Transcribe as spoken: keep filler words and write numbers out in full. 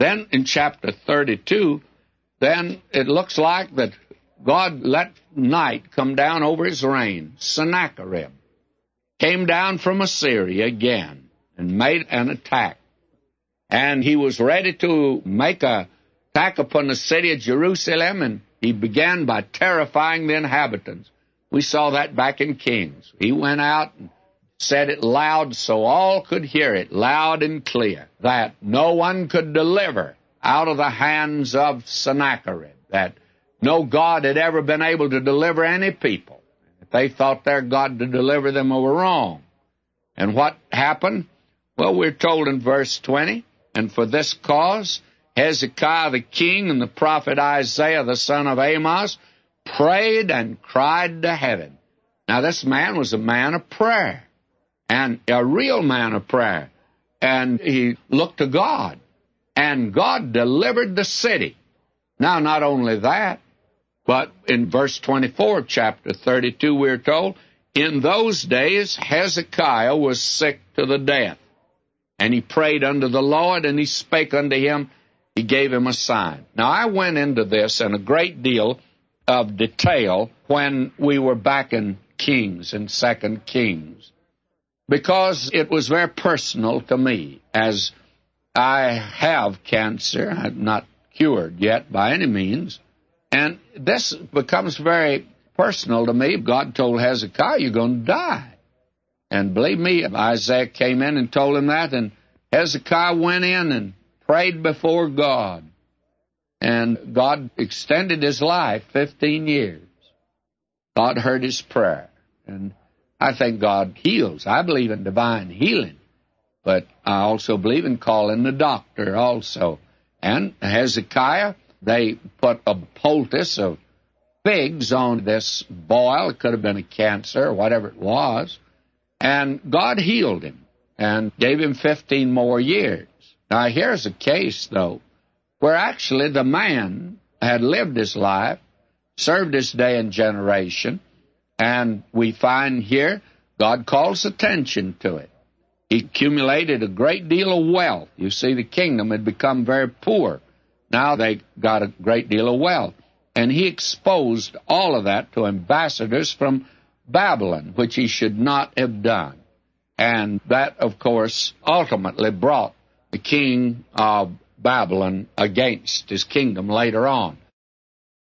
Then in chapter thirty-two, then it looks like that God let night come down over his reign. Sennacherib came down from Assyria again and made an attack. And he was ready to make an attack upon the city of Jerusalem, and he began by terrifying the inhabitants. We saw that back in Kings. He went out and said it loud so all could hear it, loud and clear, that no one could deliver out of the hands of Sennacherib, that no God had ever been able to deliver any people. If they thought their God to deliver them, they were wrong. And what happened? Well, we're told in verse twenty, and for this cause Hezekiah the king and the prophet Isaiah the son of Amos prayed and cried to heaven. Now, this man was a man of prayer, and a real man of prayer. And he looked to God, and God delivered the city. Now, not only that, but in verse twenty-four of chapter thirty-two, we're told, in those days Hezekiah was sick to the death, and he prayed unto the Lord, and he spake unto him, he gave him a sign. Now, I went into this in a great deal of detail when we were back in Kings and Second Kings, because it was very personal to me, as I have cancer. I'm not cured yet by any means, and this becomes very personal to me. God told Hezekiah, you're going to die. And believe me, Isaiah came in and told him that, and Hezekiah went in and prayed before God, and God extended his life fifteen years. God heard his prayer, and I think God heals. I believe in divine healing, but I also believe in calling the doctor also. And Hezekiah, they put a poultice of figs on this boil. It could have been a cancer or whatever it was, and God healed him and gave him fifteen more years. Now, here's a case, though, where actually the man had lived his life, served his day and generation, and we find here God calls attention to it. He accumulated a great deal of wealth. You see, the kingdom had become very poor. Now they got a great deal of wealth. And he exposed all of that to ambassadors from Babylon, which he should not have done. And that, of course, ultimately brought the king of Babylon against his kingdom later on.